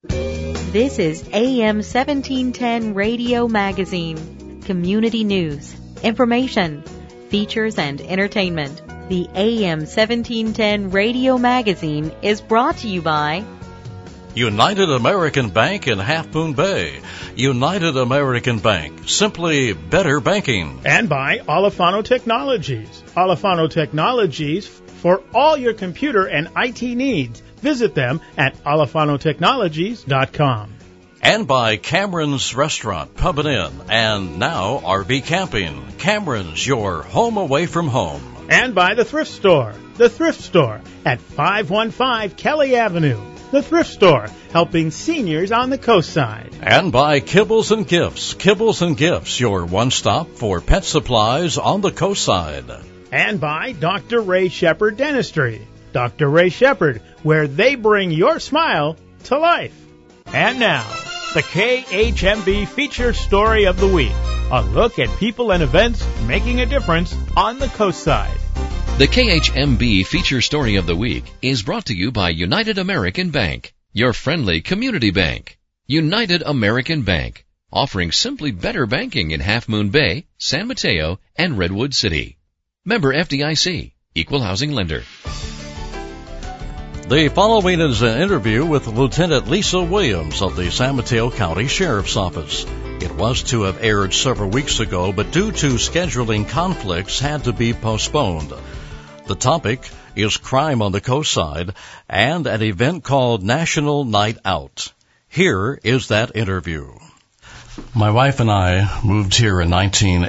This is AM 1710 Radio Magazine. Community news, information, features, and entertainment. The AM 1710 Radio Magazine is brought to you by United American Bank in Half Moon Bay. United American Bank, simply better banking. And by Alifano Technologies. Alifano Technologies for all your computer and IT needs. Visit them at alifanotechnologies.com. And by Cameron's Restaurant, Pub and Inn, and now RV Camping. Cameron's, your home away from home. And by The Thrift Store. The Thrift Store at 515 Kelly Avenue. The Thrift Store, helping seniors on the coast side. And by Kibbles and Gifts. Kibbles and Gifts, your one-stop for pet supplies on the coast side. And by Dr. Ray Shepherd Dentistry. Dr. Ray Shepherd, where they bring your smile to life. And now, the KHMB Feature Story of the Week. A look at people and events making a difference on the coast side. The KHMB Feature Story of the Week is brought to you by United American Bank, your friendly community bank. United American Bank, offering simply better banking in Half Moon Bay, San Mateo, and Redwood City. Member FDIC, Equal Housing Lender. The following is an interview with Lieutenant Lisa Williams of the San Mateo County Sheriff's Office. It was to have aired several weeks ago, but due to scheduling conflicts had to be postponed. The topic is crime on the coast side and an event called National Night Out. Here is that interview. My wife and I moved here in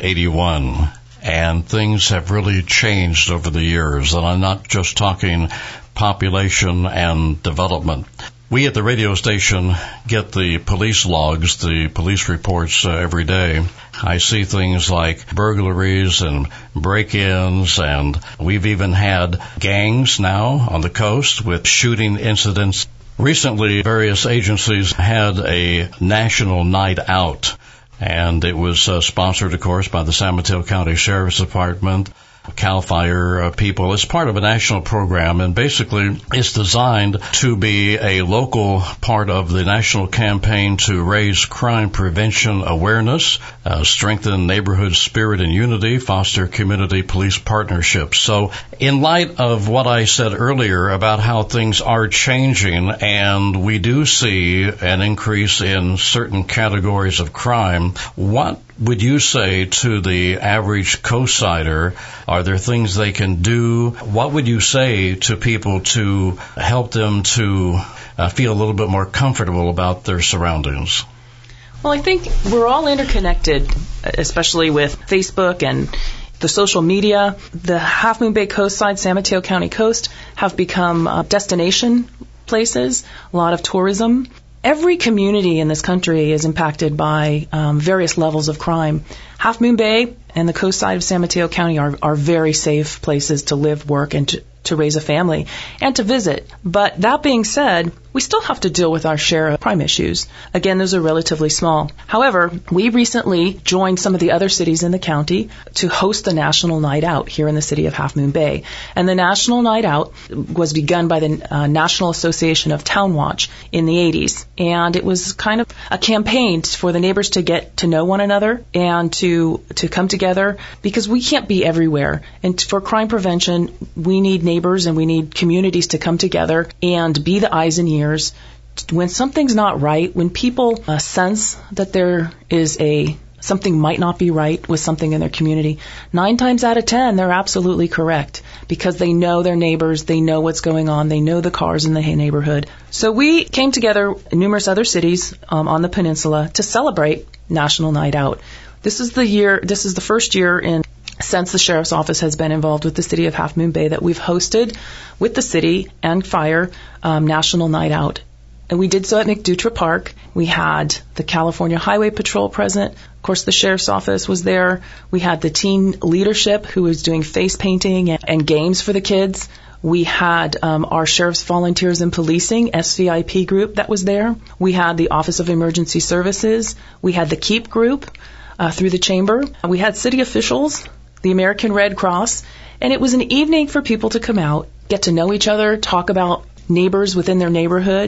1981, and things have really changed over the years, and I'm not just talking population and development. We at the radio station get the police logs, the police reports every day. I see things like burglaries and break-ins, and we've even had gangs now on the coast with shooting incidents. Recently, various agencies had a national night out, and it was sponsored, of course, by the San Mateo County Sheriff's Department, CAL FIRE people. It's part of a national program, and basically it's designed to be a local part of the national campaign to raise crime prevention awareness, strengthen neighborhood spirit and unity, foster community police partnerships. So in light of what I said earlier about how things are changing, and we do see an increase in certain categories of crime, what would you say to the average coast-sider? Are there things they can do? What would you say to people to help them to feel a little bit more comfortable about their surroundings? Well, I think we're all interconnected, especially with Facebook and the social media. The Half Moon Bay coastside, San Mateo County coast, have become destination places, a lot of tourism. Every community in this country is impacted by various levels of crime. Half Moon Bay and the coast side of San Mateo County are very safe places to live, work, and to raise a family and to visit. But that being said, we still have to deal with our share of crime issues. Again, those are relatively small. However, we recently joined some of the other cities in the county to host the National Night Out here in the city of Half Moon Bay. And the National Night Out was begun by the National Association of Town Watch in the 80s. And it was kind of a campaign for the neighbors to get to know one another and to come together, because we can't be everywhere. And for crime prevention, we need neighbors and we need communities to come together and be the eyes and ears. When something's not right, when people sense that there is something might not be right with something in their community, 9 times out of 10, they're absolutely correct, because they know their neighbors, they know what's going on, they know the cars in the neighborhood. So we came together in numerous other cities on the peninsula to celebrate National Night Out. This is the first year since the Sheriff's Office has been involved with the city of Half Moon Bay that we've hosted with the city and fire National Night Out. And we did so at McDutra Park. We had the California Highway Patrol present. Of course, the Sheriff's Office was there. We had the teen leadership who was doing face painting and games for the kids. We had our Sheriff's Volunteers in Policing, SVIP group that was there. We had the Office of Emergency Services. We had the KEEP group through the chamber. We had city officials, the American Red Cross, and it was an evening for people to come out, get to know each other, talk about neighbors within their neighborhood,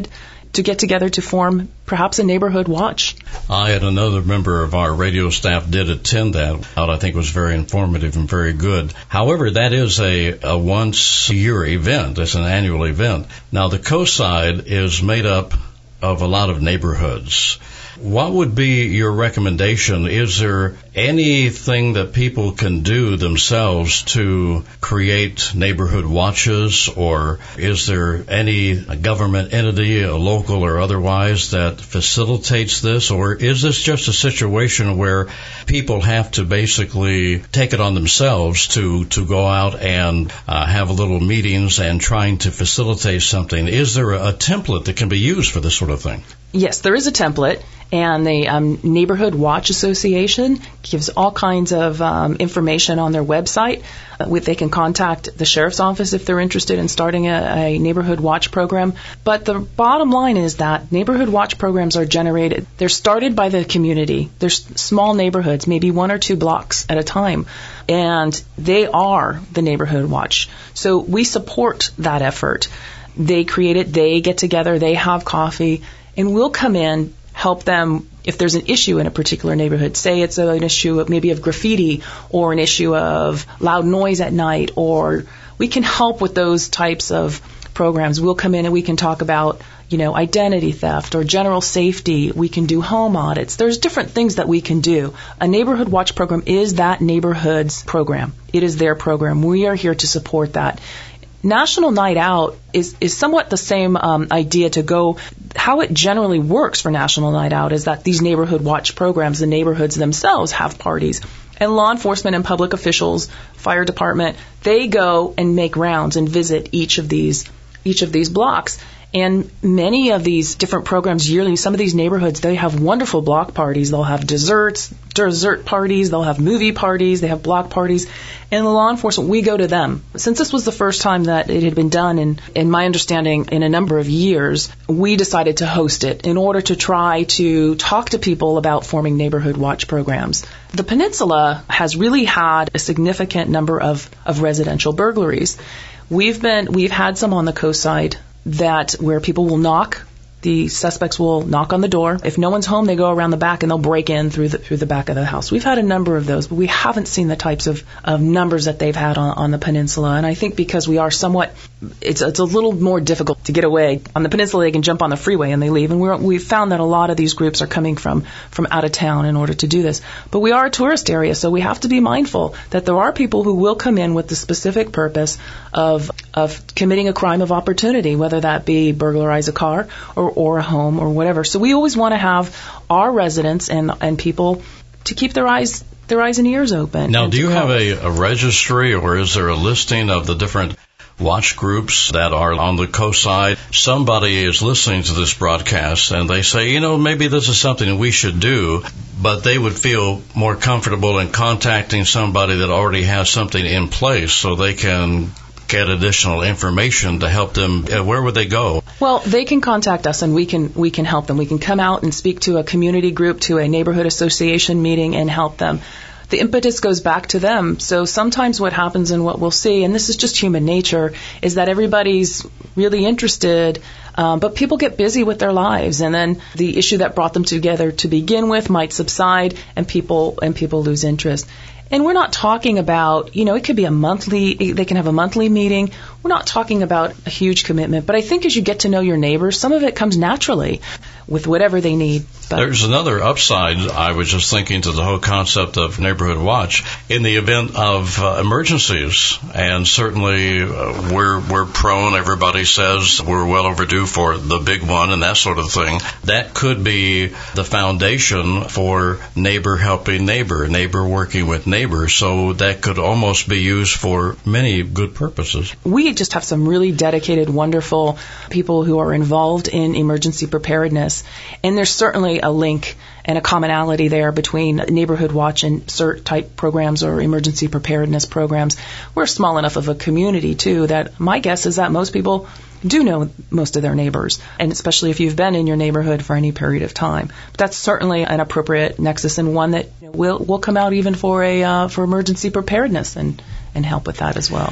to get together to form perhaps a neighborhood watch. I and another member of our radio staff did attend that. I think it was very informative and very good. However, that is a once-a-year event. It's an annual event. Now, the Coast Side is made up of a lot of neighborhoods. What would be your recommendation? Is there anything that people can do themselves to create neighborhood watches, or is there any government entity, a local or otherwise, that facilitates this, or is this just a situation where people have to basically take it on themselves to go out and have little meetings and trying to facilitate something? Is there a template that can be used for this sort of thing? Yes, there is a template, and the Neighborhood Watch Association gives all kinds of information on their website. They can contact the sheriff's office if they're interested in starting a neighborhood watch program. But the bottom line is that neighborhood watch programs are generated. They're started by the community. There's small neighborhoods, maybe 1 or 2 blocks at a time, and they are the neighborhood watch. So we support that effort. They create it, they get together, they have coffee, and we'll come in, help them if there's an issue in a particular neighborhood. Say it's an issue of maybe of graffiti or an issue of loud noise at night, or we can help with those types of programs. We'll come in and we can talk about, identity theft or general safety. We can do home audits. There's different things that we can do. A neighborhood watch program is that neighborhood's program. It is their program. We are here to support that. National Night Out is somewhat the same idea to go. How it generally works for National Night Out is that these neighborhood watch programs, the neighborhoods themselves have parties. And law enforcement and public officials, fire department, they go and make rounds and visit each of these blocks. And many of these different programs yearly, some of these neighborhoods, they have wonderful block parties. They'll have dessert parties, they'll have movie parties, they have block parties. And the law enforcement, we go to them. Since this was the first time that it had been done, in my understanding, in a number of years, we decided to host it in order to try to talk to people about forming neighborhood watch programs. The peninsula has really had a significant number of residential burglaries. We've had some on the coast side where people will knock. The suspects will knock on the door. If no one's home, they go around the back and they'll break in through the back of the house. We've had a number of those, but we haven't seen the types of numbers that they've had on the peninsula. And I think because we are somewhat, it's a little more difficult to get away. On the peninsula, they can jump on the freeway and they leave. And we've found that a lot of these groups are coming from out of town in order to do this. But we are a tourist area, so we have to be mindful that there are people who will come in with the specific purpose of committing a crime of opportunity, whether that be burglarize a car or a home or whatever. So we always want to have our residents and people to keep their eyes and ears open. Now, do you have a registry, or is there a listing of the different watch groups that are on the coast side? Somebody is listening to this broadcast and they say, maybe this is something we should do, but they would feel more comfortable in contacting somebody that already has something in place so they can get additional information to help them. Where would they go? Well, they can contact us and we can help them. We can come out and speak to a community group, to a neighborhood association meeting, and help them. The impetus goes back to them. So sometimes what happens and what we'll see, and this is just human nature, is that everybody's really interested, but people get busy with their lives, and then the issue that brought them together to begin with might subside, and people lose interest. And we're not talking about, it could be they can have a monthly meeting. We're not talking about a huge commitment. But I think as you get to know your neighbors, some of it comes naturally with whatever they need. But there's another upside, I was just thinking, to the whole concept of neighborhood watch. In the event of emergencies, and certainly we're prone, everybody says we're well overdue for the big one and that sort of thing. That could be the foundation for neighbor helping neighbor working with neighbor. So that could almost be used for many good purposes. We just have some really dedicated, wonderful people who are involved in emergency preparedness. And there's certainly a link and a commonality there between neighborhood watch and CERT type programs or emergency preparedness programs. We're small enough of a community, too, that my guess is that most people do know most of their neighbors, and especially if you've been in your neighborhood for any period of time. But that's certainly an appropriate nexus, and one that will come out even for emergency preparedness and help with that as well.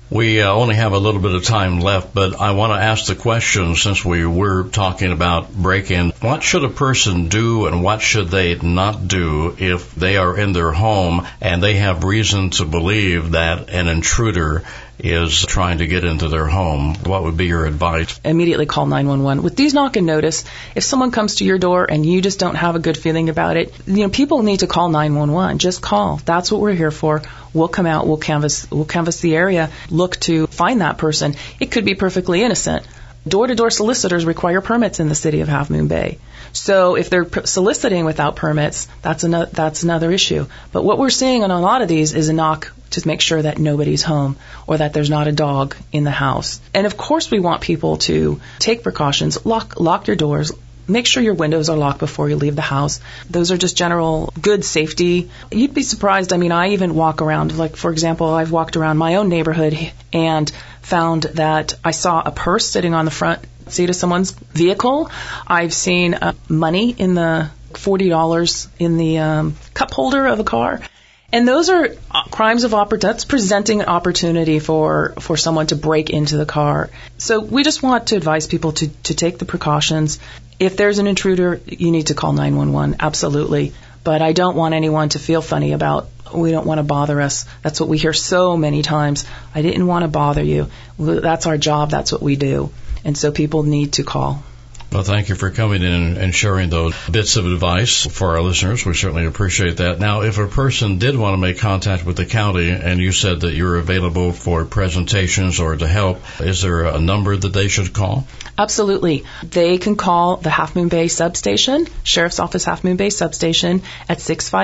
We only have a little bit of time left, but I want to ask the question, since we were talking about break-in. What should a person do and what should they not do if they are in their home and they have reason to believe that an intruder is trying to get into their home? What would be your advice? Immediately call 911. With these knock and notice, if someone comes to your door and you just don't have a good feeling about it, people need to call 911. Just call. That's what we're here for. We'll come out, we'll canvass the area, look to find that person. It could be perfectly innocent. Door-to-door solicitors require permits in the city of Half Moon Bay. So if they're soliciting without permits, that's another issue. But what we're seeing on a lot of these is a knock to make sure that nobody's home or that there's not a dog in the house. And of course we want people to take precautions, lock your doors, make sure your windows are locked before you leave the house. Those are just general good safety. You'd be surprised. I even walk around, like for example, I've walked around my own neighborhood and found that I saw a purse sitting on the front seat of someone's vehicle. I've seen money in the $40 in the cup holder of a car. And those are crimes of opportunity. That's presenting an opportunity for someone to break into the car. So we just want to advise people to take the precautions. If there's an intruder, you need to call 911, absolutely. But I don't want anyone to feel funny about, we don't want to bother us. That's what we hear so many times. I didn't want to bother you. That's our job. That's what we do. And so people need to call. Well, thank you for coming in and sharing those bits of advice for our listeners. We certainly appreciate that. Now, if a person did want to make contact with the county, and you said that you're available for presentations or to help, is there a number that they should call? Absolutely. They can call the Half Moon Bay substation, Sheriff's Office Half Moon Bay substation, at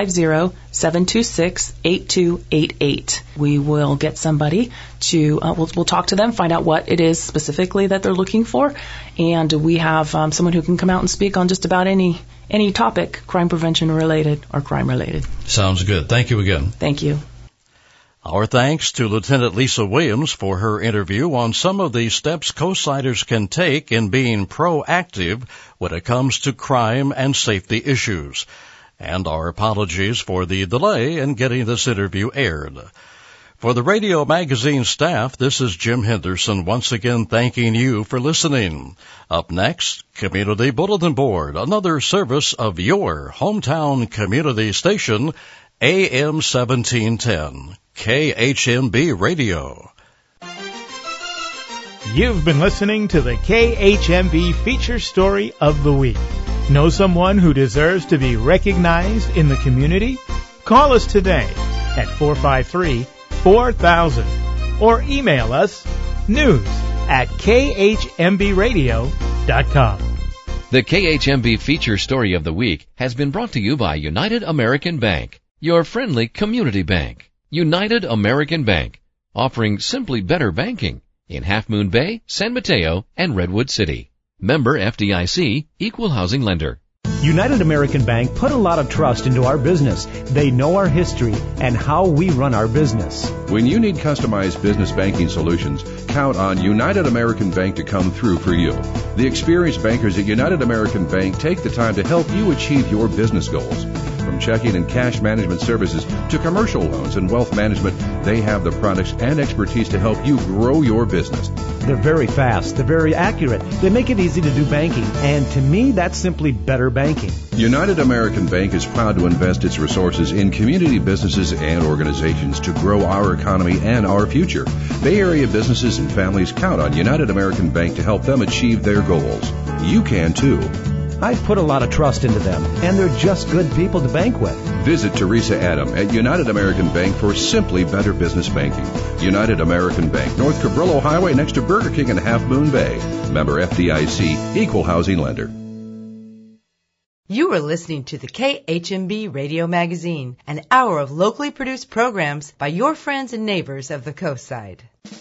650-726-8288. We will get somebody to, we'll talk to them, find out what it is specifically that they're looking for, and we have someone who can come out and speak on just about any topic, crime prevention related or crime related. Sounds good. Thank you again. Thank you. Our thanks to Lieutenant Lisa Williams for her interview on some of the steps Coastsiders can take in being proactive when it comes to crime and safety issues. And our apologies for the delay in getting this interview aired. For the Radio Magazine staff, this is Jim Henderson once again thanking you for listening. Up next, Community Bulletin Board, another service of your hometown community station, AM 1710, KHMB Radio. You've been listening to the KHMB Feature Story of the Week. Know someone who deserves to be recognized in the community? Call us today at 453-4000 or email us news@khmbradio.com. The KHMB Feature Story of the Week has been brought to you by United American Bank, your friendly community bank. United American Bank, offering simply better banking in Half Moon Bay, San Mateo, and Redwood City. Member FDIC, Equal Housing Lender. United American Bank put a lot of trust into our business. They know our history and how we run our business. When you need customized business banking solutions, count on United American Bank to come through for you. The experienced bankers at United American Bank take the time to help you achieve your business goals. From checking and cash management services to commercial loans and wealth management, they have the products and expertise to help you grow your business. They're very fast. They're very accurate. They make it easy to do banking. And to me, that's simply better banking. United American Bank is proud to invest its resources in community businesses and organizations to grow our economy and our future. Bay Area businesses and families count on United American Bank to help them achieve their goals. You can too. I put a lot of trust into them, and they're just good people to bank with. Visit Teresa Adam at United American Bank for simply better business banking. United American Bank, North Cabrillo Highway next to Burger King in Half Moon Bay. Member FDIC, Equal Housing Lender. You are listening to the KHMB Radio Magazine, an hour of locally produced programs by your friends and neighbors of the Coastside.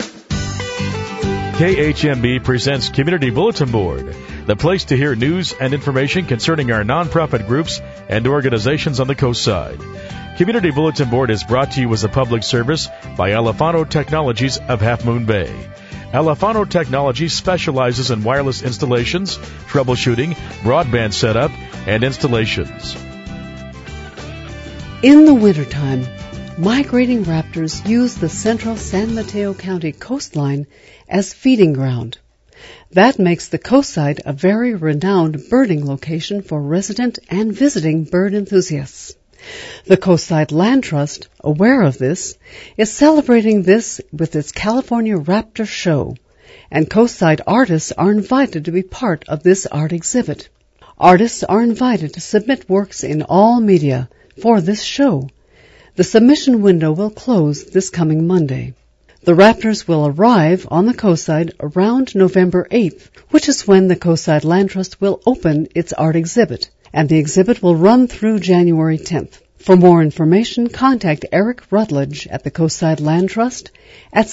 KHMB presents Community Bulletin Board, the place to hear news and information concerning our nonprofit groups and organizations on the Coastside. Community Bulletin Board is brought to you as a public service by Alifano Technologies of Half Moon Bay. Alifano Technologies specializes in wireless installations, troubleshooting, broadband setup, and installations. In the wintertime, Migrating raptors use the central San Mateo County coastline as feeding ground. That makes the coastside a very renowned birding location for resident and visiting bird enthusiasts. The Coastside Land Trust, aware of this, is celebrating this with its California Raptor Show, and coastside artists are invited to be part of this art exhibit. Artists are invited to submit works in all media for this show. The submission window will close this coming Monday. The Raptors will arrive on the coastside around November 8th, which is when the Coastside Land Trust will open its art exhibit, and the exhibit will run through January 10th. For more information, contact Eric Rutledge at the Coastside Land Trust at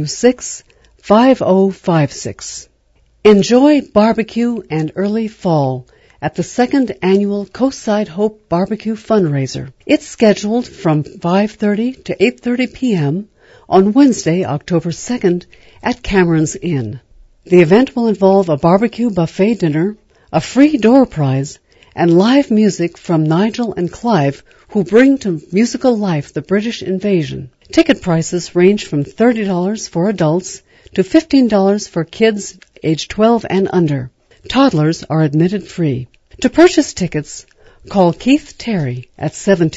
726-5056. Enjoy barbecue and early fall at the second annual Coastside Hope Barbecue Fundraiser. It's scheduled from 5:30 to 8:30 p.m. on Wednesday, October 2nd at Cameron's Inn. The event will involve a barbecue buffet dinner, a free door prize, and live music from Nigel and Clive, who bring to musical life the British invasion. Ticket prices range from $30 for adults to $15 for kids age 12 and under. Toddlers are admitted free. To purchase tickets, call Keith Terry at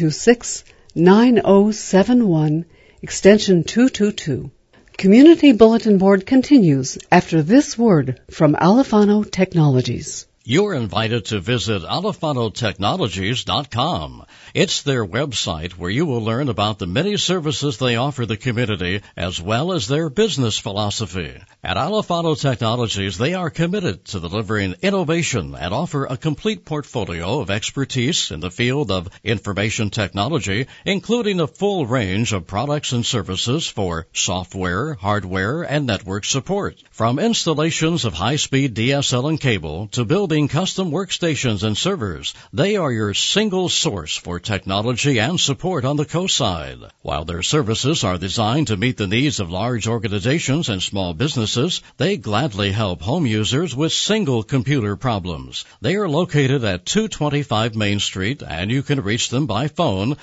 726-9071, extension 222. Community Bulletin Board continues after this word from Alifano Technologies. You're invited to visit AlifanoTechnologies.com. It's their website where you will learn about the many services they offer the community as well as their business philosophy. At Alifano Technologies, they are committed to delivering innovation and offer a complete portfolio of expertise in the field of information technology, including a full range of products and services for software, hardware, and network support. From installations of high-speed DSL and cable to building custom workstations and servers, they are your single source for technology and support on the coastside. While their services are designed to meet the needs of large organizations and small businesses, they gladly help home users with single computer problems. They are located at 225 Main Street, and you can reach them by phone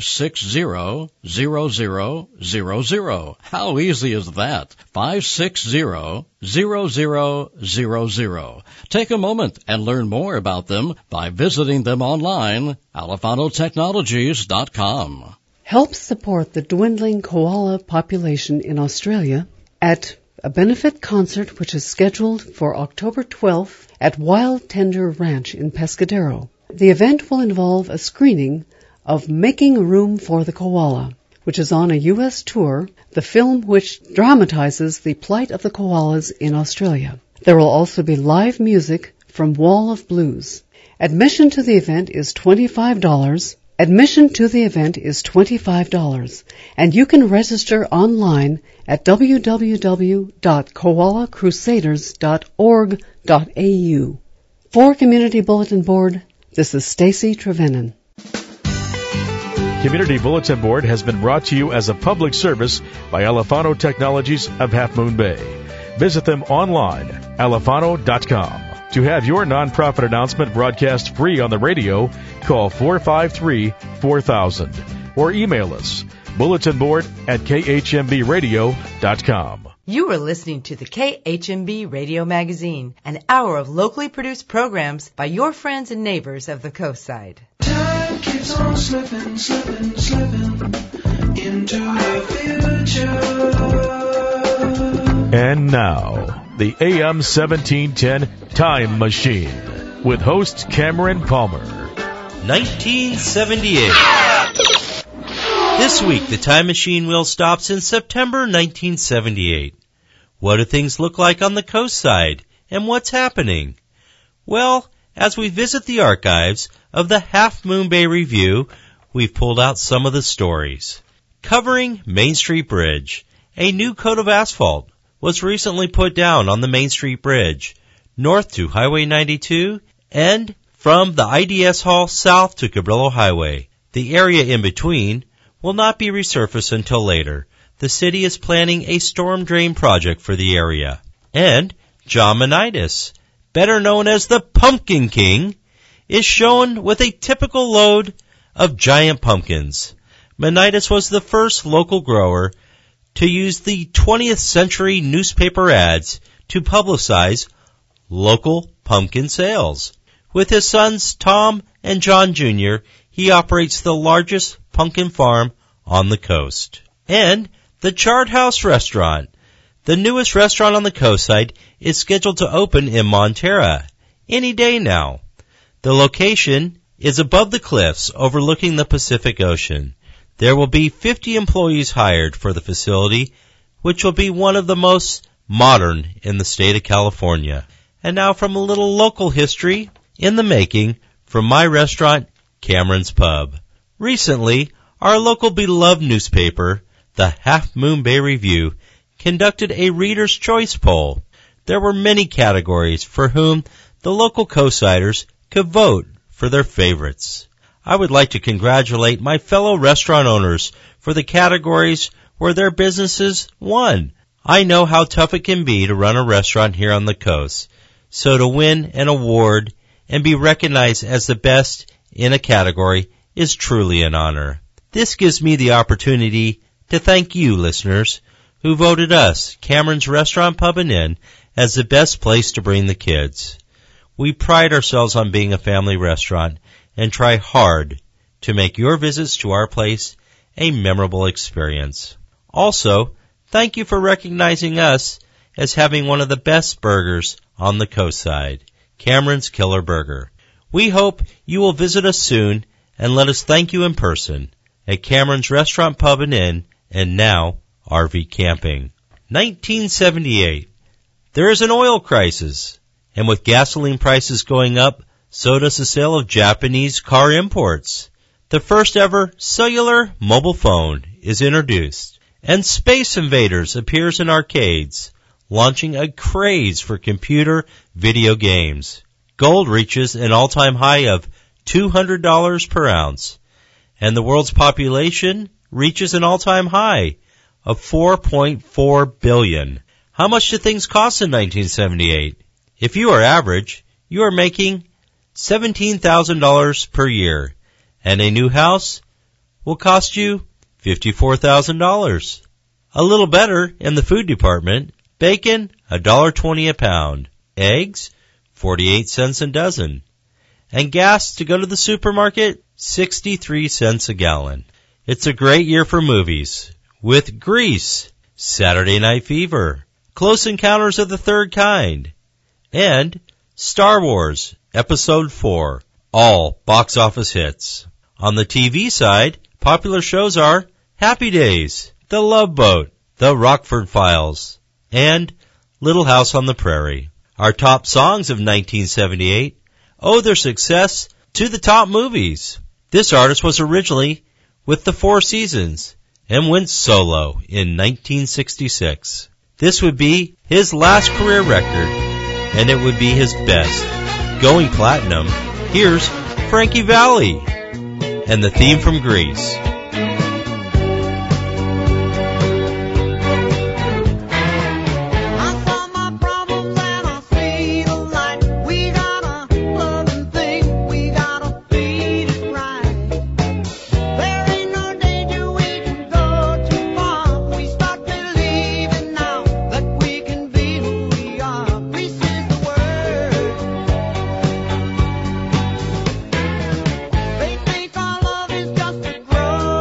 560-0000. How easy is that? 560-0000. Take a moment and learn more about them by visiting them online, AlifanoTechnologies.com. Help support the dwindling koala population in Australia at a benefit concert which is scheduled for October 12th at Wild Tender Ranch in Pescadero. The event will involve a screening of Making Room for the Koala, which is on a U.S. tour, the film which dramatizes the plight of the koalas in Australia. There will also be live music from Wall of Blues. Admission to the event is $25. And you can register online at www.koalacrusaders.org.au. For Community Bulletin Board, this is Stacy Trevenin. Community Bulletin Board has been brought to you as a public service by Alifano Technologies of Half Moon Bay. Visit them online, alifano.com. To have your nonprofit announcement broadcast free on the radio, call 453-4000 or email us, bulletinboard@khmbradio.com. You are listening to the KHMB Radio Magazine, an hour of locally produced programs by your friends and neighbors of the coastside. Time keeps on slipping into the future. And now, the AM 1710 Time Machine with host Cameron Palmer. 1978. This week, the Time Machine wheel stops in September 1978. What do things look like on the coast side, and what's happening? Well, as we visit the archives of the Half Moon Bay Review, we've pulled out some of the stories. Covering Main Street Bridge, a new coat of asphalt was recently put down on the Main Street Bridge, north to Highway 92, and from the IDS Hall south to Cabrillo Highway. The area in between will not be resurfaced until later. The city is planning a storm drain project for the area. And John Monitis, better known as the Pumpkin King, is shown with a typical load of giant pumpkins. Menitis was the first local grower to use the 20th century newspaper ads to publicize local pumpkin sales. With his sons Tom and John Jr., he operates the largest pumpkin farm on the coast. And the Chart House Restaurant, the newest restaurant on the coastside, is scheduled to open in Montara any day now. The location is above the cliffs overlooking the Pacific Ocean. There will be 50 employees hired for the facility, which will be one of the most modern in the state of California. And now from a little local history in the making from my restaurant, Cameron's Pub. Recently, our local beloved newspaper, the Half Moon Bay Review, conducted a Reader's Choice poll. There were many categories for whom the local coastsiders could vote for their favorites. I would like to congratulate my fellow restaurant owners for the categories where their businesses won. I know how tough it can be to run a restaurant here on the coast, so to win an award and be recognized as the best in a category is truly an honor. This gives me the opportunity to thank you, listeners, who voted us, Cameron's Restaurant, Pub and Inn, as the best place to bring the kids. We pride ourselves on being a family restaurant and try hard to make your visits to our place a memorable experience. Also, thank you for recognizing us as having one of the best burgers on the coastside, Cameron's Killer Burger. We hope you will visit us soon and let us thank you in person at Cameron's Restaurant, Pub and Inn, and now RV Camping. 1978. There is an oil crisis, and with gasoline prices going up, so does the sale of Japanese car imports. The first ever cellular mobile phone is introduced, and Space Invaders appears in arcades, launching a craze for computer video games. Gold reaches an all-time high of $200 per ounce, and the world's population reaches an all-time high of 4.4 billion. How much do things cost in 1978? If you are average, you are making $17,000 per year, and a new house will cost you $54,000. A little better in the food department, bacon, $1.20 a pound, eggs, 48 cents a dozen, and gas to go to the supermarket, 63 cents a gallon. It's a great year for movies, with Grease, Saturday Night Fever, Close Encounters of the Third Kind, and Star Wars Episode 4, all box office hits. On the TV side, popular shows are Happy Days, The Love Boat, The Rockford Files, and Little House on the Prairie. Our top songs of 1978 owe their success to the top movies. This artist was originally with the Four Seasons and went solo in 1966. This would be his last career record, and it would be his best. Going platinum, here's Frankie Valli and the theme from Grease. Grow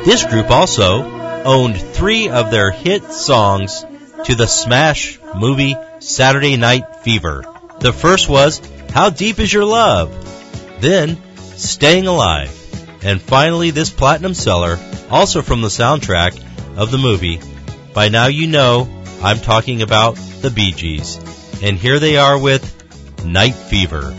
This group also owned 3 of their hit songs to the smash movie Saturday Night Fever. The first was How Deep Is Your Love? Then Staying Alive. And finally this platinum seller, also from the soundtrack of the movie. By now you know I'm talking about the Bee Gees. And here they are with Night Fever.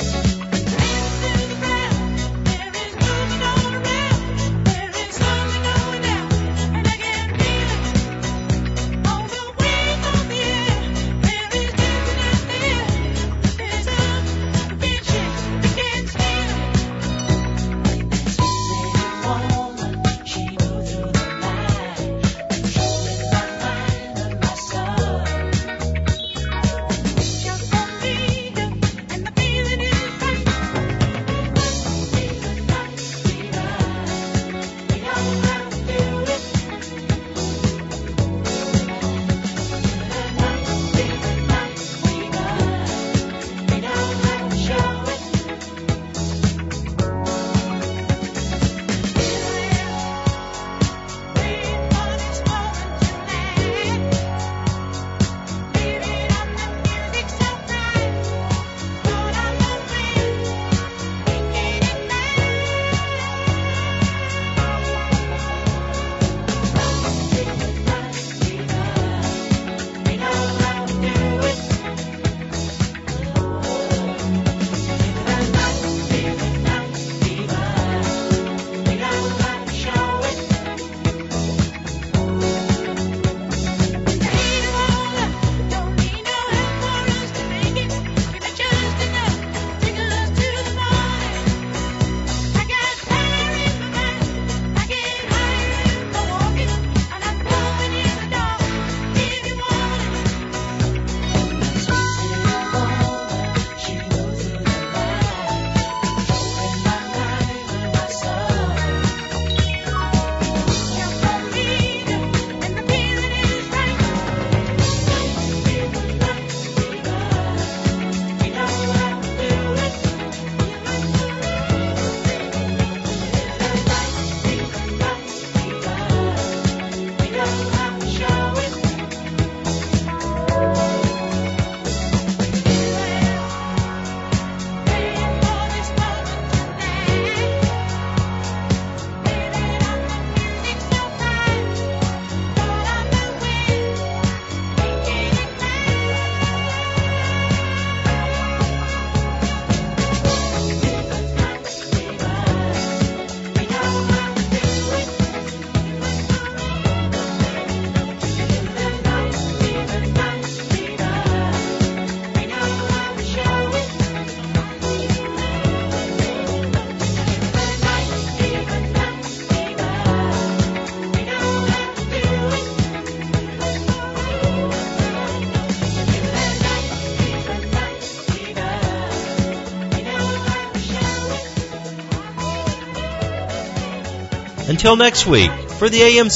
Until next week, for the AM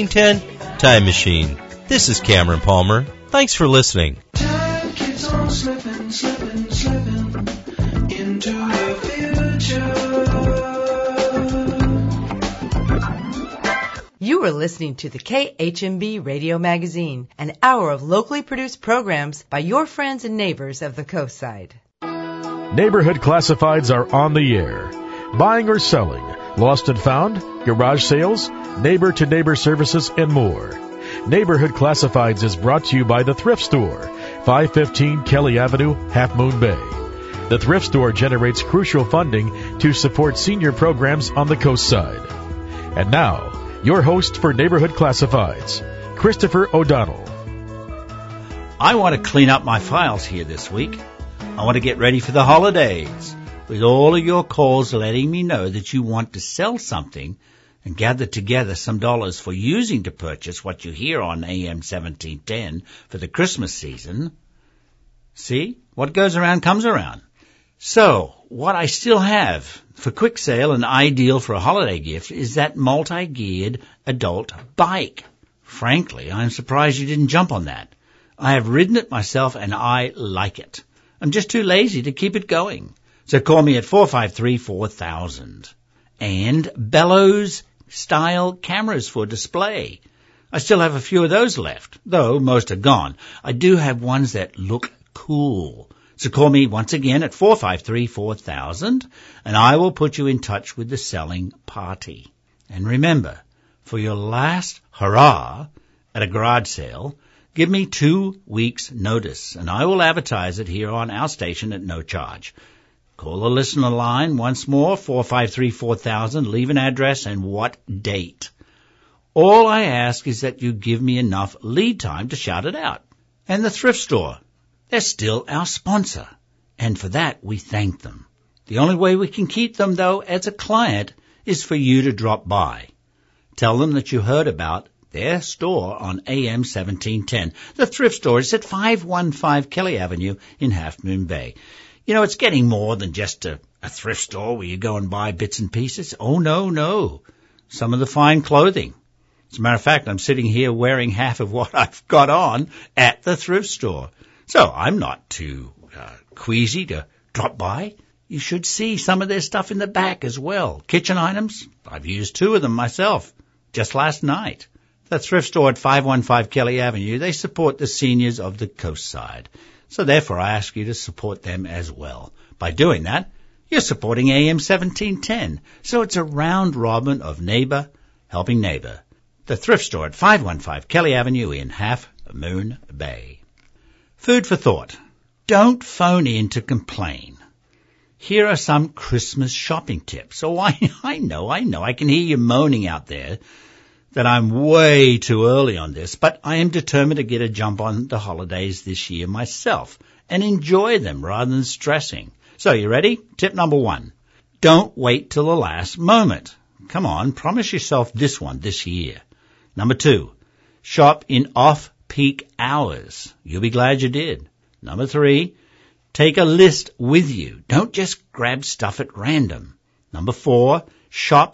1710 Time Machine, this is Cameron Palmer. Thanks for listening. Time keeps on slipping, slipping, slipping into the future. You are listening to the KHMB Radio Magazine, an hour of locally produced programs by your friends and neighbors of the Coastside. Neighborhood Classifieds are on the air. Buying or selling, lost and found, garage sales, neighbor-to-neighbor services, and more. Neighborhood Classifieds is brought to you by The Thrift Store, 515 Kelly Avenue, Half Moon Bay. The Thrift Store generates crucial funding to support senior programs on the coast side. And now, your host for Neighborhood Classifieds, Christopher O'Donnell. I want to clean up my files here this week. I want to get ready for the holidays, with all of your calls letting me know that you want to sell something and gather together some dollars for using to purchase what you hear on AM 1710 for the Christmas season. See? What goes around comes around. So, what I still have for quick sale and ideal for a holiday gift is that multi-geared adult bike. Frankly, I'm surprised you didn't jump on that. I have ridden it myself and I like it. I'm just too lazy to keep it going. So call me at 453-4000. And Bellows style cameras for display. I still have a few of those left, though most are gone. I do have ones that look cool. So call me once again at 453-4000 and I will put you in touch with the selling party. And remember, for your last hurrah at a garage sale, give me 2 weeks' notice and I will advertise it here on our station at no charge. Call the listener line once more, 453-4000, leave an address and what date. All I ask is that you give me enough lead time to shout it out. And the thrift store, they're still our sponsor. And for that, we thank them. The only way we can keep them, though, as a client, is for you to drop by. Tell them that you heard about their store on AM 1710. The thrift store is at 515 Kelly Avenue in Half Moon Bay. You know, it's getting more than just a thrift store where you go and buy bits and pieces. Oh, no. Some of the fine clothing. As a matter of fact, I'm sitting here wearing half of what I've got on at the thrift store. So I'm not too queasy to drop by. You should see some of their stuff in the back as well. Kitchen items, I've used 2 of them myself just last night. The thrift store at 515 Kelly Avenue, they support the seniors of the coast side. So therefore I ask you to support them as well. By doing that, you're supporting AM 1710. So it's a round robin of neighbor helping neighbor. The thrift store at 515 Kelly Avenue in Half Moon Bay. Food for thought. Don't phone in to complain. Here are some Christmas shopping tips. Oh, I know. I can hear you moaning out there that I'm way too early on this, but I am determined to get a jump on the holidays this year myself and enjoy them rather than stressing. So you ready? Tip number 1. Don't wait till the last moment. Come on, promise yourself this one this year. Number 2, shop in off-peak hours. You'll be glad you did. Number 3, take a list with you. Don't just grab stuff at random. Number 4, shop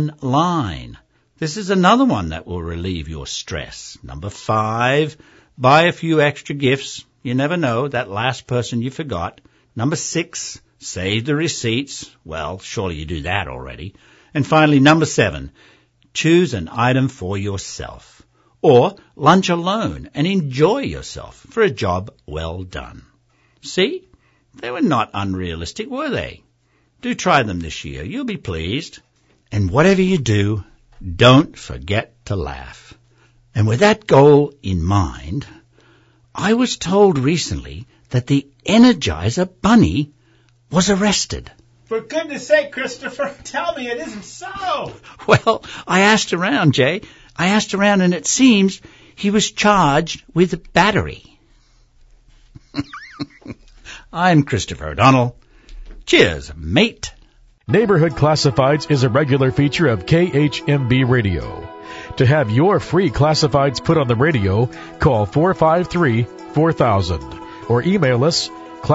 online. This is another one that will relieve your stress. Number 5, buy a few extra gifts. You never know, that last person you forgot. Number 6, save the receipts. Well, surely you do that already. And finally, number 7, choose an item for yourself. Or lunch alone and enjoy yourself for a job well done. See? They were not unrealistic, were they? Do try them this year. You'll be pleased. And whatever you do, don't forget to laugh. And with that goal in mind, I was told recently that the Energizer Bunny was arrested. For goodness sake, Christopher, tell me it isn't so. Well, I asked around, Jay. I asked around, and it seems he was charged with battery. I'm Christopher O'Donnell. Cheers, mate. Neighborhood Classifieds is a regular feature of KHMB Radio. To have your free classifieds put on the radio, call 453-4000 or email us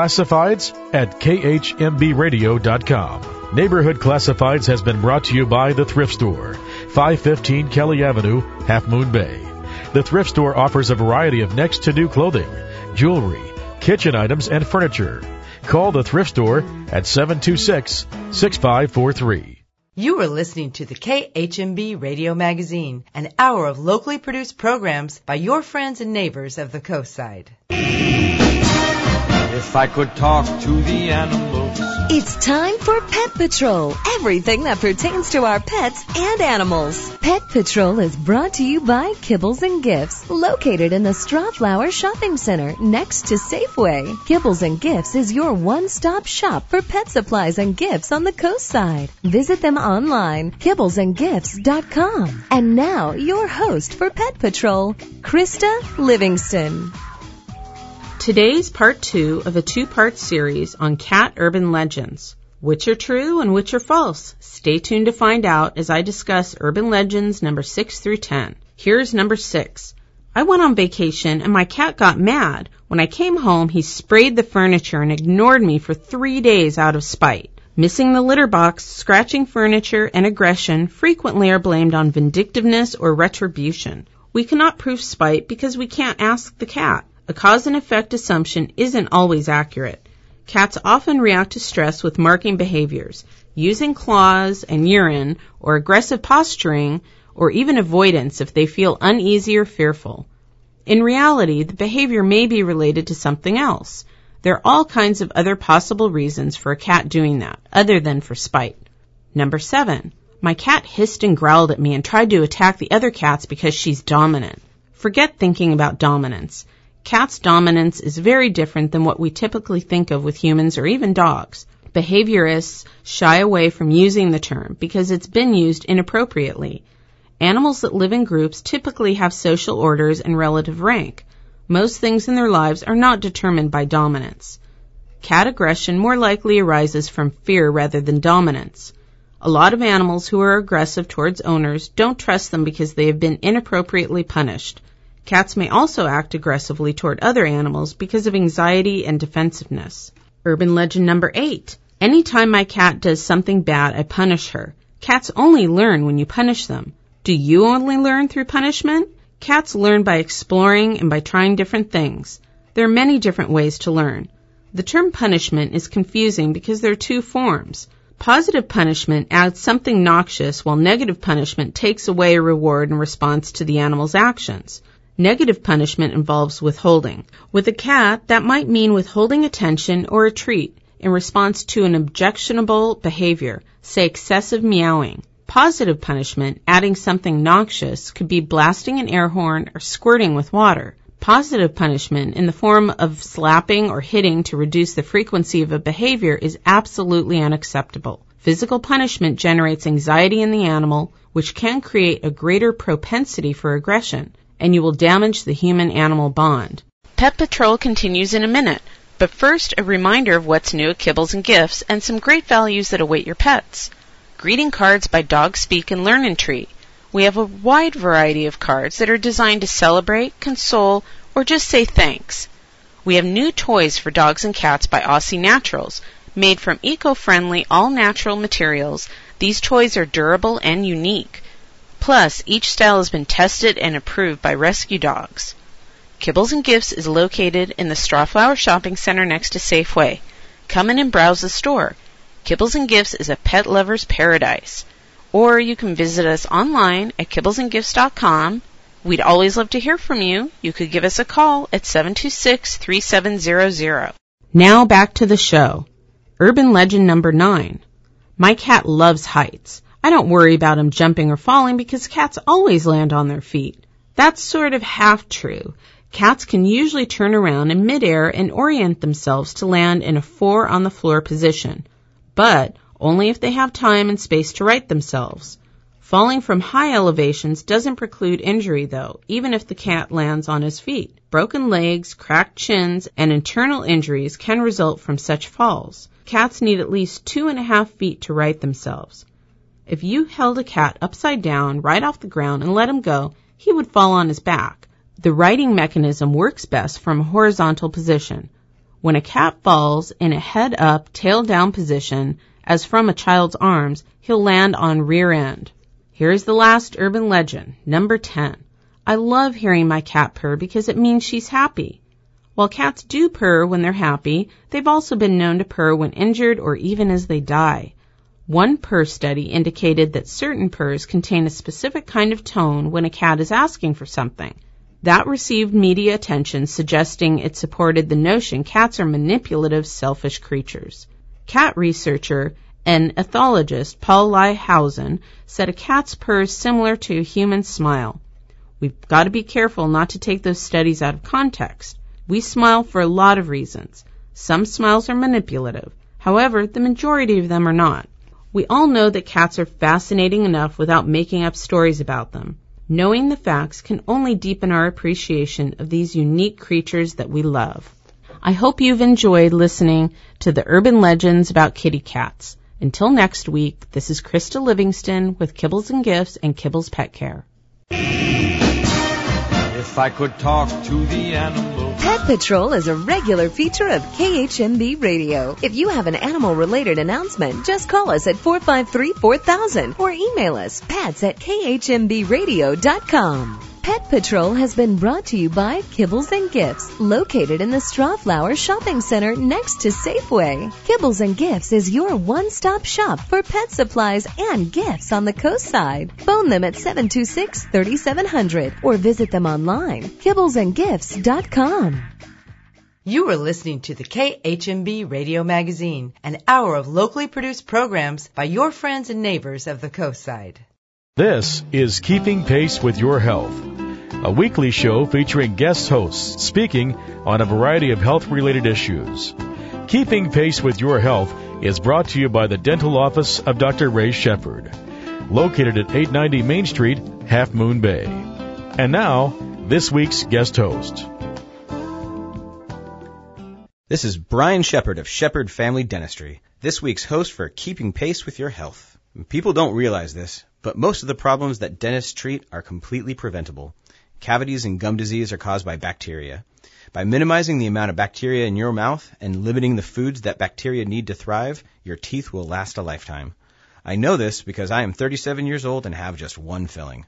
classifieds@khmbradio.com. Neighborhood Classifieds has been brought to you by The Thrift Store, 515 Kelly Avenue, Half Moon Bay. The Thrift Store offers a variety of next-to-new clothing, jewelry, kitchen items, and furniture. Call The Thrift Store at 726-6543. You are listening to the KHMB Radio Magazine, an hour of locally produced programs by your friends and neighbors of the coastside. If I could talk to the animals. It's time for Pet Patrol, everything that pertains to our pets and animals. Pet Patrol is brought to you by Kibbles and Gifts, located in the Strawflower Shopping Center next to Safeway. Kibbles and Gifts is your one-stop shop for pet supplies and gifts on the coastside. Visit them online, kibblesandgifts.com. And now, your host for Pet Patrol, Krista Livingston. Today's part 2 of a 2-part series on cat urban legends. Which are true and which are false? Stay tuned to find out as I discuss urban legends number 6 through 10. Here's number 6. I went on vacation and my cat got mad. When I came home, he sprayed the furniture and ignored me for 3 days out of spite. Missing the litter box, scratching furniture, and aggression frequently are blamed on vindictiveness or retribution. We cannot prove spite because we can't ask the cat. A cause and effect assumption isn't always accurate. Cats often react to stress with marking behaviors, using claws and urine, or aggressive posturing, or even avoidance if they feel uneasy or fearful. In reality, the behavior may be related to something else. There are all kinds of other possible reasons for a cat doing that, other than for spite. Number 7. My cat hissed and growled at me and tried to attack the other cats because she's dominant. Forget thinking about dominance. Cats' dominance is very different than what we typically think of with humans or even dogs. Behaviorists shy away from using the term because it's been used inappropriately. Animals that live in groups typically have social orders and relative rank. Most things in their lives are not determined by dominance. Cat aggression more likely arises from fear rather than dominance. A lot of animals who are aggressive towards owners don't trust them because they have been inappropriately punished. Cats may also act aggressively toward other animals because of anxiety and defensiveness. Urban legend number 8. Anytime my cat does something bad, I punish her. Cats only learn when you punish them. Do you only learn through punishment? Cats learn by exploring and by trying different things. There are many different ways to learn. The term punishment is confusing because there are 2 forms. Positive punishment adds something noxious, while negative punishment takes away a reward in response to the animal's actions. Negative punishment involves withholding. With a cat, that might mean withholding attention or a treat in response to an objectionable behavior, say excessive meowing. Positive punishment, adding something noxious, could be blasting an air horn or squirting with water. Positive punishment in the form of slapping or hitting to reduce the frequency of a behavior is absolutely unacceptable. Physical punishment generates anxiety in the animal, which can create a greater propensity for aggression, and you will damage the human-animal bond. Pet Patrol continues in a minute, but first a reminder of what's new at Kibbles and Gifts and some great values that await your pets. Greeting cards by Dog Speak and Learn and Treat. We have a wide variety of cards that are designed to celebrate, console, or just say thanks. We have new toys for dogs and cats by Aussie Naturals. Made from eco-friendly, all-natural materials, these toys are durable and unique. Plus, each style has been tested and approved by rescue dogs. Kibbles and Gifts is located in the Strawflower Shopping Center next to Safeway. Come in and browse the store. Kibbles and Gifts is a pet lover's paradise. Or you can visit us online at kibblesandgifts.com. We'd always love to hear from you. You could give us a call at 726-3700. Now back to the show. Urban legend number 9. My cat loves heights. I don't worry about him jumping or falling because cats always land on their feet. That's sort of half true. Cats can usually turn around in midair and orient themselves to land in a 4 on the floor position, but only if they have time and space to right themselves. Falling from high elevations doesn't preclude injury, though, even if the cat lands on his feet. Broken legs, cracked chins, and internal injuries can result from such falls. Cats need at least 2.5 feet to right themselves. If you held a cat upside down right off the ground and let him go, he would fall on his back. The righting mechanism works best from a horizontal position. When a cat falls in a head-up, tail-down position, as from a child's arms, he'll land on rear end. Here's the last urban legend, number 10. I love hearing my cat purr because it means she's happy. While cats do purr when they're happy, they've also been known to purr when injured or even as they die. One purr study indicated that certain purrs contain a specific kind of tone when a cat is asking for something. That received media attention, suggesting it supported the notion cats are manipulative, selfish creatures. Cat researcher and ethologist Paul Lyhausen said a cat's purr is similar to a human smile. We've got to be careful not to take those studies out of context. We smile for a lot of reasons. Some smiles are manipulative. However, the majority of them are not. We all know that cats are fascinating enough without making up stories about them. Knowing the facts can only deepen our appreciation of these unique creatures that we love. I hope you've enjoyed listening to the urban legends about kitty cats. Until next week, this is Krista Livingston with Kibbles and Gifts and Kibbles Pet Care. If I could talk to the animals. Pet Patrol is a regular feature of KHMB Radio. If you have an animal-related announcement, just call us at 453-4000 or email us pets@khmbradio.com. Pet Patrol has been brought to you by Kibbles and Gifts, located in the Strawflower Shopping Center next to Safeway. Kibbles and Gifts is your one-stop shop for pet supplies and gifts on the coast side. Phone them at 726-3700 or visit them online, kibblesandgifts.com. You are listening to the KHMB Radio Magazine, an hour of locally produced programs by your friends and neighbors of the coast side. This is Keeping Pace with Your Health, a weekly show featuring guest hosts speaking on a variety of health-related issues. Keeping Pace with Your Health is brought to you by the dental office of Dr. Ray Shepard, located at 890 Main Street, Half Moon Bay. And now, this week's guest host. This is Brian Shepard of Shepard Family Dentistry, this week's host for Keeping Pace with Your Health. People don't realize this, but most of the problems that dentists treat are completely preventable. Cavities and gum disease are caused by bacteria. By minimizing the amount of bacteria in your mouth and limiting the foods that bacteria need to thrive, your teeth will last a lifetime. I know this because I am 37 years old and have just one filling.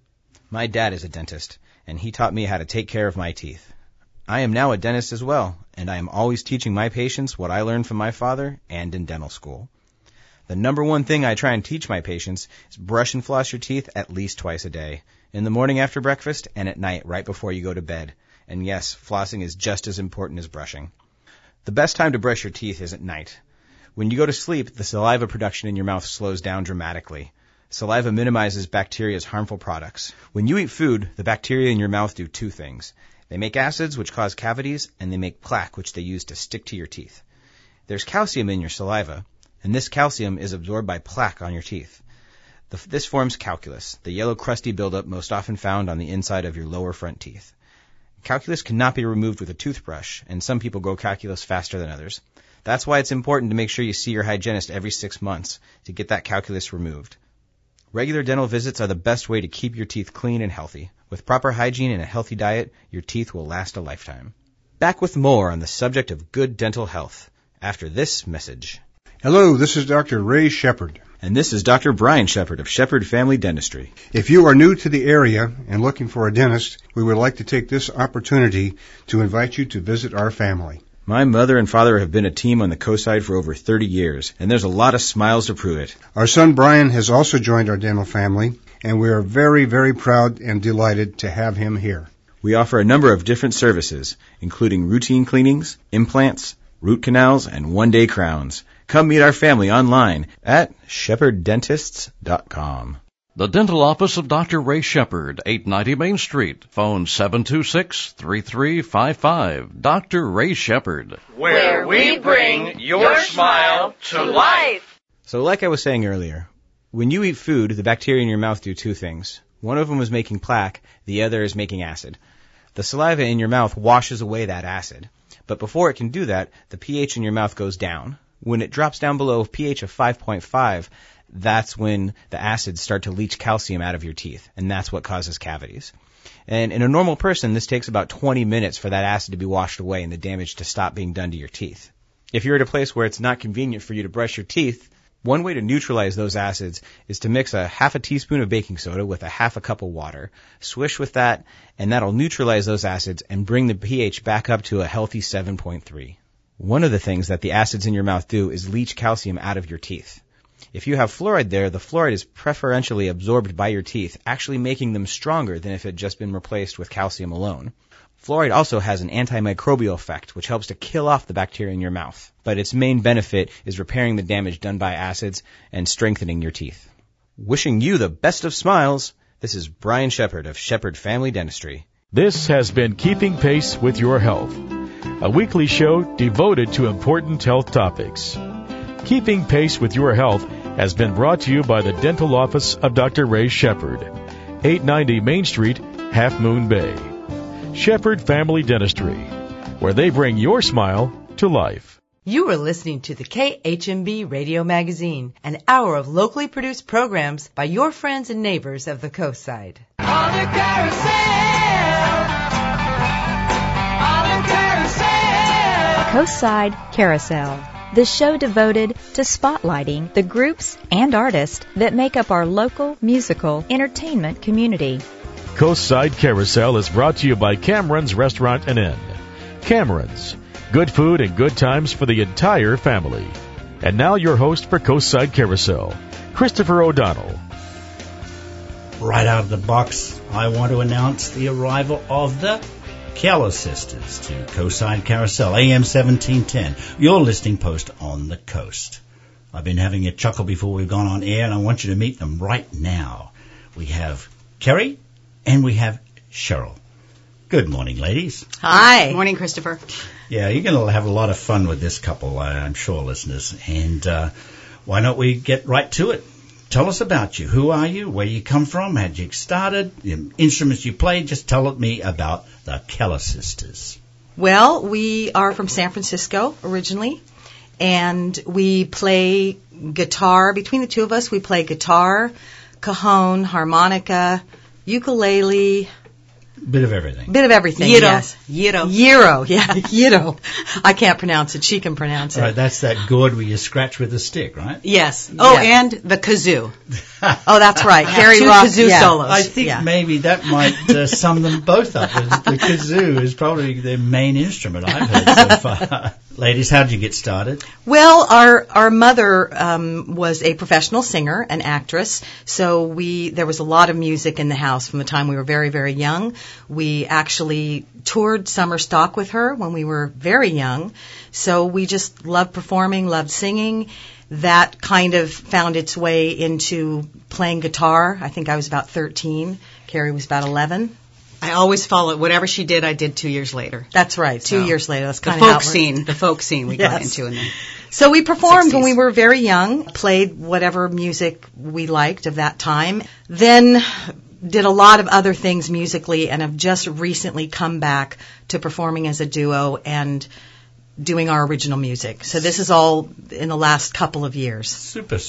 My dad is a dentist, and he taught me how to take care of my teeth. I am now a dentist as well, and I am always teaching my patients what I learned from my father and in dental school. The number one thing I try and teach my patients is brush and floss your teeth at least twice a day, in the morning after breakfast and at night right before you go to bed. And yes, flossing is just as important as brushing. The best time to brush your teeth is at night. When you go to sleep, the saliva production in your mouth slows down dramatically. Saliva minimizes bacteria's harmful products. When you eat food, the bacteria in your mouth do two things. They make acids, which cause cavities, and they make plaque, which they use to stick to your teeth. There's calcium in your saliva, and this calcium is absorbed by plaque on your teeth. This forms calculus, the yellow crusty buildup most often found on the inside of your lower front teeth. Calculus cannot be removed with a toothbrush, and some people grow calculus faster than others. That's why it's important to make sure you see your hygienist every 6 months to get that calculus removed. Regular dental visits are the best way to keep your teeth clean and healthy. With proper hygiene and a healthy diet, your teeth will last a lifetime. Back with more on the subject of good dental health after this message. Hello, this is Dr. Ray Shepard. And this is Dr. Brian Shepard of Shepard Family Dentistry. If you are new to the area and looking for a dentist, we would like to take this opportunity to invite you to visit our family. My mother and father have been a team on the coast side for over 30 years, and there's a lot of smiles to prove it. Our son Brian has also joined our dental family, and we are very, very proud and delighted to have him here. We offer a number of different services, including routine cleanings, implants, root canals, and one-day crowns. Come meet our family online at ShepardDentists.com. The dental office of Dr. Ray Shepard, 890 Main Street. Phone 726-3355. Dr. Ray Shepard. Where we bring your smile to life. So like I was saying earlier, when you eat food, the bacteria in your mouth do two things. One of them is making plaque, the other is making acid. The saliva in your mouth washes away that acid. But before it can do that, the pH in your mouth goes down. When it drops down below a pH of 5.5, that's when the acids start to leach calcium out of your teeth, and that's what causes cavities. And in a normal person, this takes about 20 minutes for that acid to be washed away and the damage to stop being done to your teeth. If you're at a place where it's not convenient for you to brush your teeth, one way to neutralize those acids is to mix a half a teaspoon of baking soda with a half a cup of water. Swish with that, and that'll neutralize those acids and bring the pH back up to a healthy 7.3. One of the things that the acids in your mouth do is leach calcium out of your teeth. If you have fluoride there, the fluoride is preferentially absorbed by your teeth, actually making them stronger than if it had just been replaced with calcium alone. Fluoride also has an antimicrobial effect, which helps to kill off the bacteria in your mouth. But its main benefit is repairing the damage done by acids and strengthening your teeth. Wishing you the best of smiles, this is Brian Shepard of Shepard Family Dentistry. This has been Keeping Pace with Your Health, a weekly show devoted to important health topics. Keeping Pace with Your Health has been brought to you by the dental office of Dr. Ray Shepard, 890 Main Street, Half Moon Bay. Shepard Family Dentistry, where they bring your smile to life. You are listening to the KHMB Radio Magazine, an hour of locally produced programs by your friends and neighbors of the coast side. On the carousel. On the carousel. Coastside Carousel, the show devoted to spotlighting the groups and artists that make up our local musical entertainment community. Coastside Carousel is brought to you by Cameron's Restaurant and Inn. Cameron's, good food and good times for the entire family. And now your host for Coastside Carousel, Christopher O'Donnell. Right out of the box, I want to announce the arrival of the Keller Sisters to Coastside Carousel, AM 1710, your listening post on the coast. I've been having a chuckle before we've gone on air, and I want you to meet them right now. We have Kerry and we have Cheryl. Good morning, ladies. Hi. Morning, Christopher. Yeah, you're going to have a lot of fun with this couple, I'm sure, listeners. And why don't we get right to it? Tell us about you. Who are you? Where you come from? How'd you get started? The instruments you played? Just tell me about the Keller Sisters. Well, we are from San Francisco originally, and we play guitar. Between the two of us, we play guitar, cajon, harmonica, ukulele. Bit of everything. Bit of everything, Gyro. yes. Gyro, yeah, gyro. I can't pronounce it. She can pronounce it. Right, that's that gourd where you scratch with a stick, right? Yes. Oh, and the kazoo. Oh, that's right. Carrie Two Rock kazoo solos. I think maybe that might sum them both up. The kazoo is probably their main instrument I've heard so far. Ladies, how did you get started? Well, our mother was a professional singer, an actress, so there was a lot of music in the house from the time we were very, very young. We actually toured summer stock with her when we were very young, so we just loved performing, loved singing. That kind of found its way into playing guitar. I think I was about 13. Carrie was about 11. I always followed whatever she did. I did 2 years later. That's right. 2 years later. That's kind of the folk scene we got into in the So we performed 60s. when we were very young. Played whatever music we liked of that time. Then did a lot of other things musically, and have just recently come back to performing as a duo and doing our original music. So this is all in the last couple of years. Super.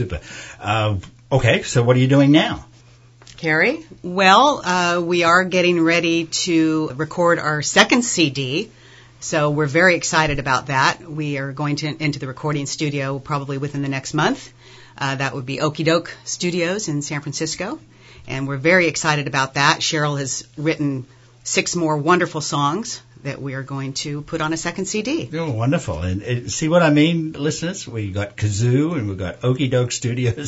Okay, so what are you doing now? Carrie? Well, we are getting ready to record our second CD, so we're very excited about that. We are going into the recording studio probably within the next month. That would be Okie Doke Studios in San Francisco, and we're very excited about that. Cheryl has written 6 more wonderful songs that we are going to put on a second CD. Oh, wonderful. And see what I mean, listeners? We got kazoo and we've got Okie Doke Studios.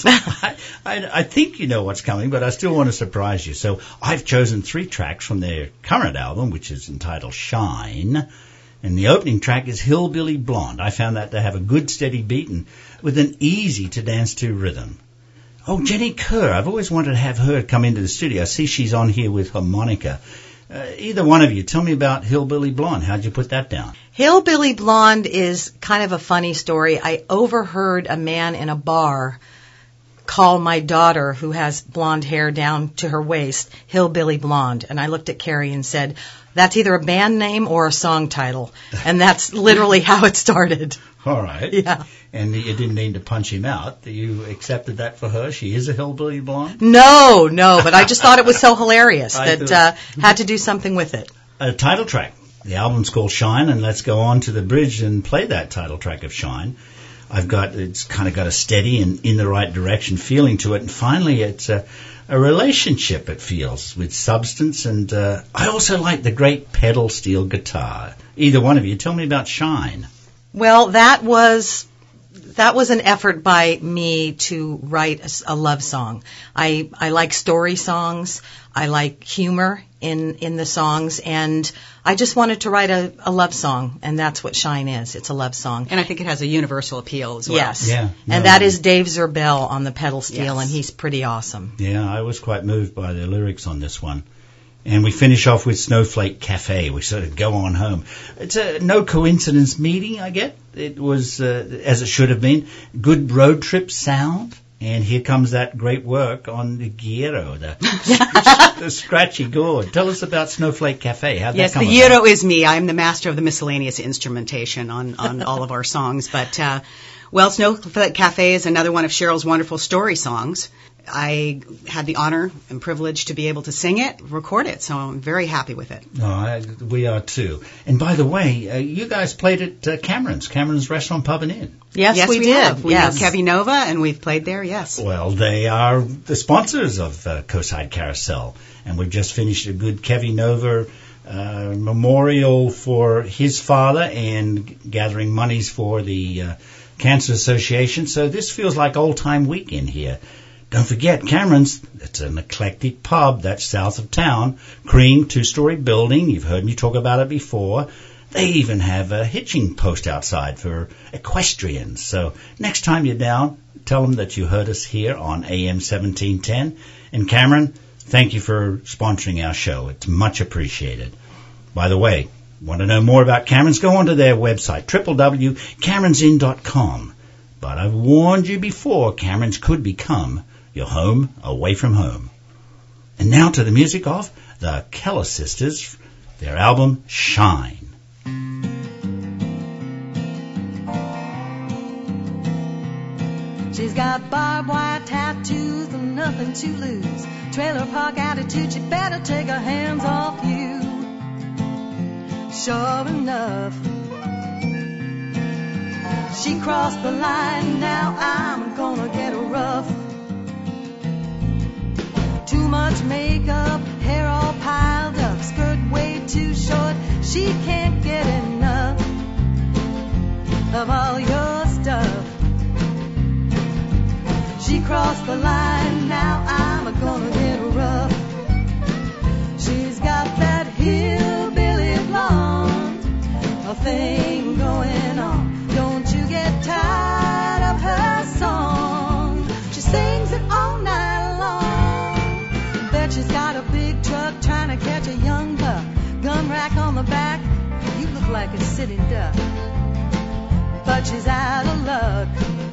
I think you know what's coming, but I still want to surprise you. So I've chosen 3 tracks from their current album, which is entitled Shine. And the opening track is Hillbilly Blonde. I found that to have a good steady beat and with an easy to dance to rhythm. Oh, Jenny Kerr. I've always wanted to have her come into the studio. I see she's on here with harmonica. Either one of you, tell me about Hillbilly Blonde. How'd you put that down? Hillbilly Blonde is kind of a funny story. I overheard a man in a bar call my daughter, who has blonde hair down to her waist, Hillbilly Blonde. And I looked at Carrie and said, that's either a band name or a song title. And that's literally how it started. All right. Yeah. And you didn't mean to punch him out. You accepted that for her? She is a hillbilly blonde? No, but I just thought it was so hilarious that had to do something with it. A title track. The album's called Shine, and let's go on to the bridge and play that title track of Shine. It's kind of got a steady and in the right direction feeling to it, and finally it's a relationship, it feels, with substance, and I also like the great pedal steel guitar. Either one of you, tell me about Shine. Well, that was an effort by me to write a love song. I like story songs. I like humor in the songs, and I just wanted to write a love song, and that's what Shine is. It's a love song. And I think it has a universal appeal as well. Yes. Yeah. And that is Dave Zerbel on the pedal steel, and he's pretty awesome. Yeah, I was quite moved by the lyrics on this one. And we finish off with Snowflake Cafe. We sort of go on home. It's a no coincidence meeting, I get. It was, as it should have been, good road trip sound. And here comes that great work on the gyro, the scratchy gourd. Tell us about Snowflake Cafe. How'd that come about? Yes, the gyro is me. I'm the master of the miscellaneous instrumentation on all of our songs. But Well, Snowflake Cafe is another one of Cheryl's wonderful story songs. I had the honor and privilege to be able to sing it, record it, so I'm very happy with it. Oh, we are too. And by the way, you guys played at Cameron's Restaurant, Pub and Inn. Yes, we did. We Yes. have Kevi Nova, and we've played there, yes. Well, they are the sponsors of Coastside Carousel, and we've just finished a good Kevi Nova memorial for his father and gathering monies for the Cancer Association. So this feels like old-time weekend here. Don't forget, Cameron's, it's an eclectic pub that's south of town. Cream, 2-story building. You've heard me talk about it before. They even have a hitching post outside for equestrians. So next time you're down, tell them that you heard us here on AM 1710. And Cameron, thank you for sponsoring our show. It's much appreciated. By the way, want to know more about Cameron's? Go onto their website, www.cameronsinn.com. But I've warned you before, Cameron's could become your home away from home. And now to the music of the Keller Sisters, their album Shine. She's got barbed wire tattoos and nothing to lose. Trailer park attitude, she better take her hands off you. Sure enough, she crossed the line, now I'm gonna get her rough. Too much makeup, hair all piled up, skirt way too short, she can't get enough of all your stuff. She crossed the line, now I'm gonna get her rough. She's got that hillbilly blonde, a thing going on. Don't you get tired of her song? She sings it all night long. Bet she's got a big truck trying to catch a young buck. Gun rack on the back, you look like a sitting duck. But she's out of luck.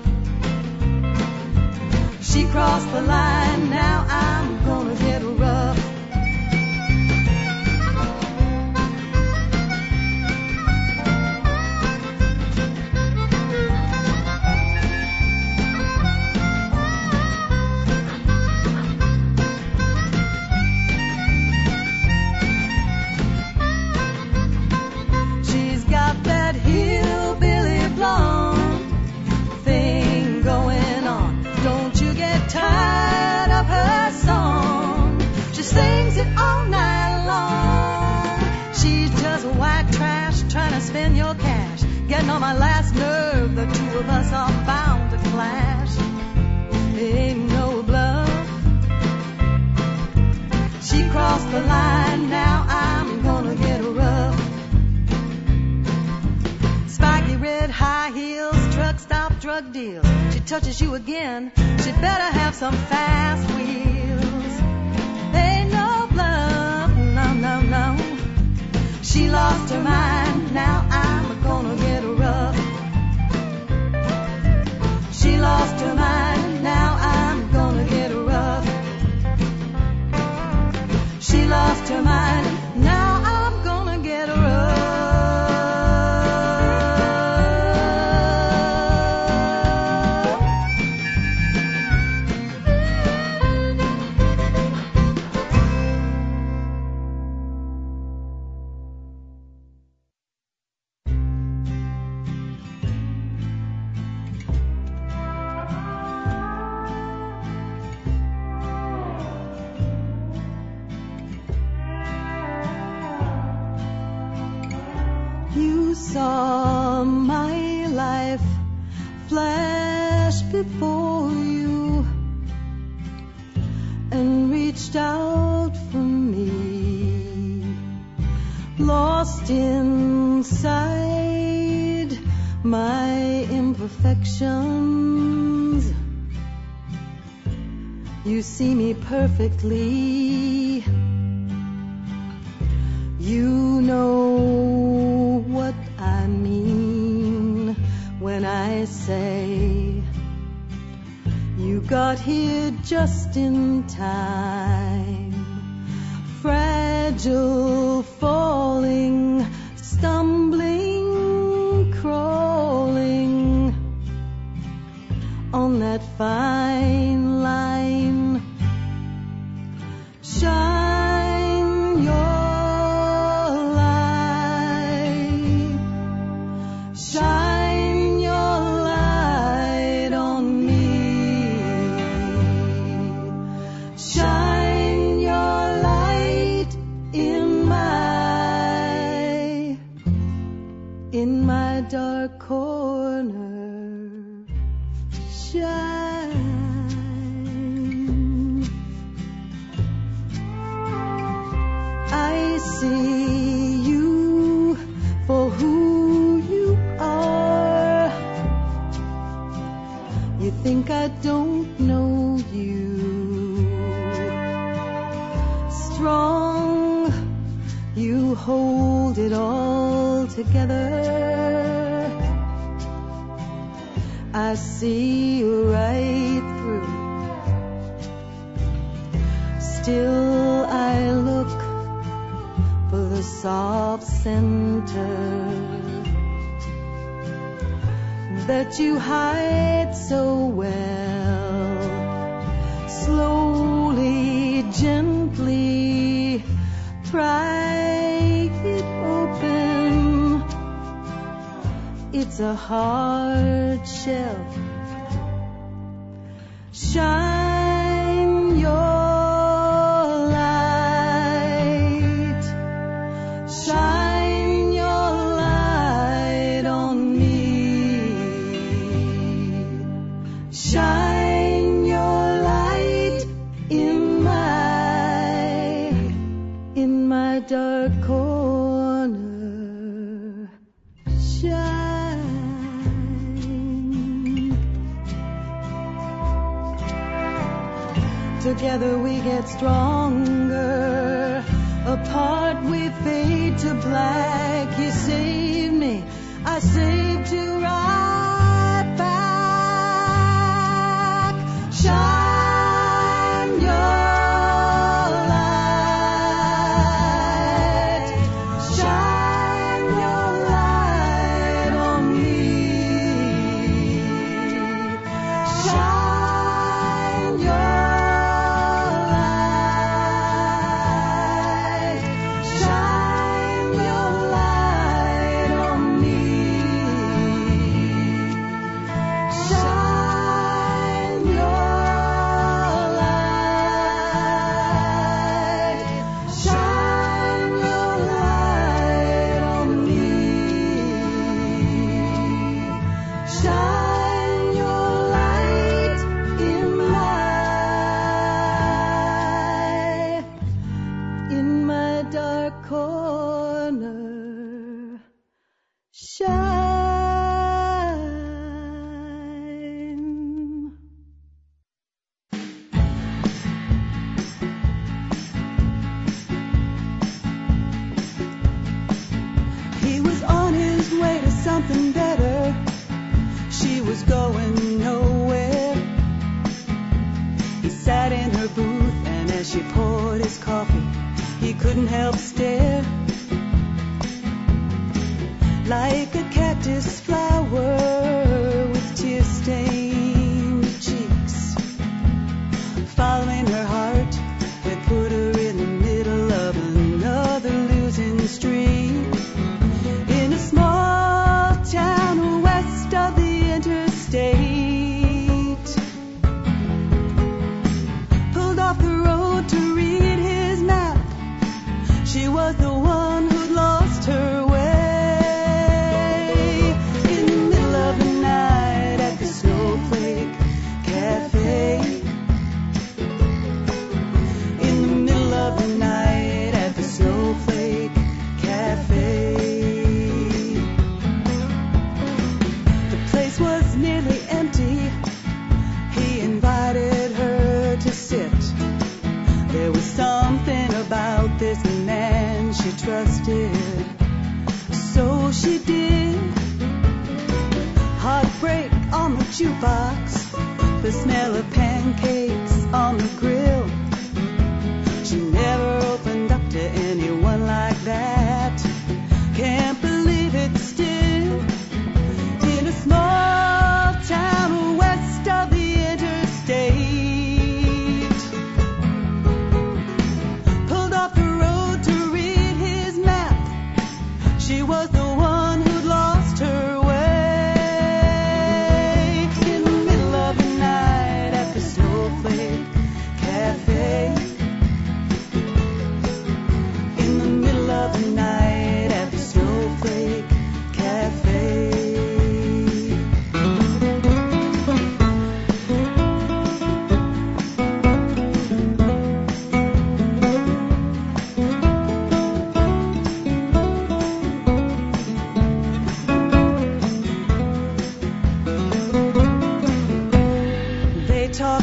She crossed the line, now I'm gonna get her rough. She's got that hillbilly blonde thing going on. Don't you get tired of her song? She sings it all night long. She's just white trash trying to spend your cash. Getting on my last nerve, the two of us are bound to clash. Ain't no bluff. She crossed the line, now I'm gonna get her rough. Spiky red high heels, truck stop drug deals. She touches you again, she better have some fast wheels. Ain't no bluff, no, no, no. She lost her mind, now I'm gonna get her rough. She lost her mind, now I'm gonna get her rough. She lost her mind, now I'm gonna get her rough. You saw my life flash before you and reached out for me, lost inside my imperfections. You see me perfectly. You know what I mean when I say you got here just in time. Fragile, falling, stumbling, crawling. that fine line. Shine your light. Shine your light on me. Shine your light in my dark corner. Shine. I see you for who you are. You think I don't know you. Strong, you hold it all together. I see you right through. Still I look for the soft center that you hide so well. Slowly, gently pry it open. It's a hard shell. Shine your light. Shine your light on me. Shine your light in my dark corner. Shine. Together we get stronger. Apart we fade to black. You saved me, I saved you right back. Shine your light. Shine your light on me. Shine your something better. She was going nowhere. He sat in her booth, and as she poured his coffee, he couldn't help stare. Like a cactus flower with tear-stained cheeks. Following her heart, it put her in the middle of another losing streak. In a small town west of the interstate, pulled off the road to read his map. She was the one who'd lost her way. In the middle of the night at the Snowflake Cafe. In the middle of the night at the Snowflake Cafe. Was nearly empty. He invited her to sit. There was something about this man she trusted, so she did. Heartbreak on the jukebox, the smell of pancakes on the grill. She never opened up to anyone like that. Can't believe it still. In a small town west of the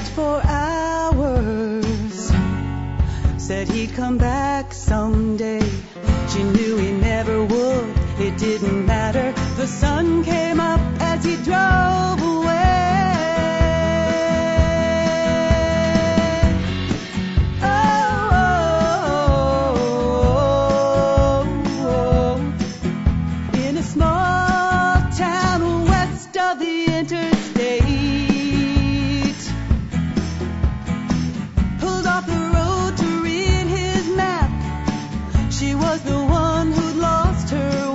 for hours. Said he'd come back someday. She knew he never would. It didn't matter. The sun came up as he drove away. In a small town west of the interstate, pulled off the road to read his map. She was the one who'd lost her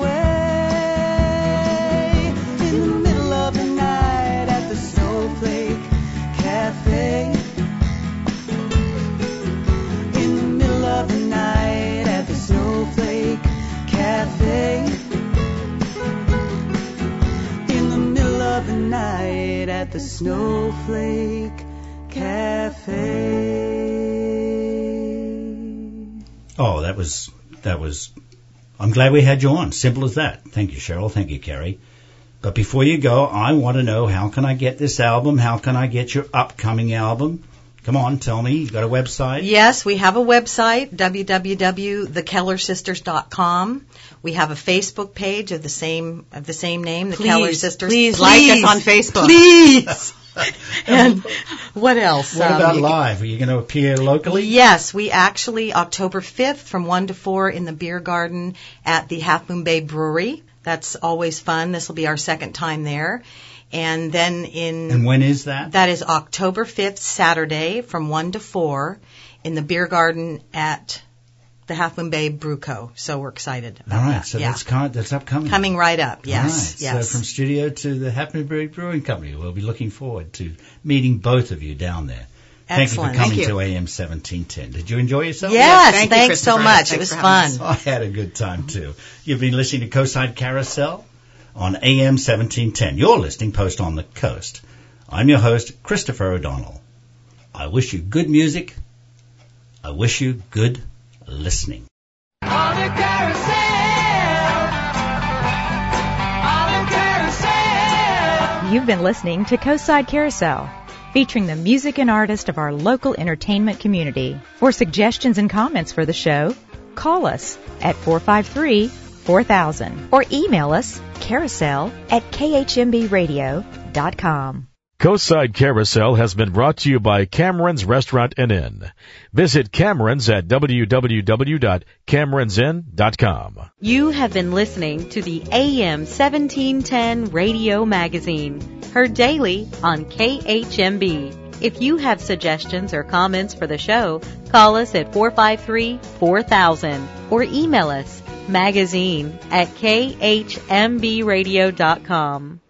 way. In the middle of the night at the Snowflake Cafe. In the middle of the night at the Snowflake Cafe. In the middle of the night at the Snowflake Cafe. Oh, that was, I'm glad we had you on. Simple as that. Thank you, Cheryl. Thank you, Kerry. But before you go, I want to know, how can I get this album? How can I get your upcoming album? Come on, tell me. You got a website? Yes, we have a website, www.thekellersisters.com. We have a Facebook page of the same name, the Keller Sisters. Please like us on Facebook. Please. And what else? What about live? Are you going to appear locally? Yes, we actually, October 5th from 1 to 4 in the beer garden at the Half Moon Bay Brewery. That's always fun. This will be our second time there. And then And when is that? That is October 5th, Saturday, from 1 to 4 in the beer garden at the Half Moon Bay Brew Co. So we're excited about All right, that. so Yeah. that's upcoming. Coming right up, yes. All right, yes. so from studio to the Half Moon Bay Brewing Company, we'll be looking forward to meeting both of you down there. Excellent. Thank you for Thank coming you. to AM 1710. Did you enjoy yourself? Yes, thanks so much. It was fun. I had a good time, too. You've been listening to Coastside Carousel on AM 1710. You're listening Post on the Coast. I'm your host, Christopher O'Donnell. I wish you good music. I wish you good listening. On the carousel. On the carousel. You've been listening to Coastside Carousel, featuring the music and artists of our local entertainment community. For suggestions and comments for the show, call us at 453-4000 or email us carousel@khmbradio.com. Coastside Carousel has been brought to you by Cameron's Restaurant and Inn. Visit Cameron's at www.cameronsinn.com. You have been listening to the AM 1710 Radio Magazine, heard daily on KHMB. If you have suggestions or comments for the show, call us at 453-4000 or email us magazine@khmbradio.com.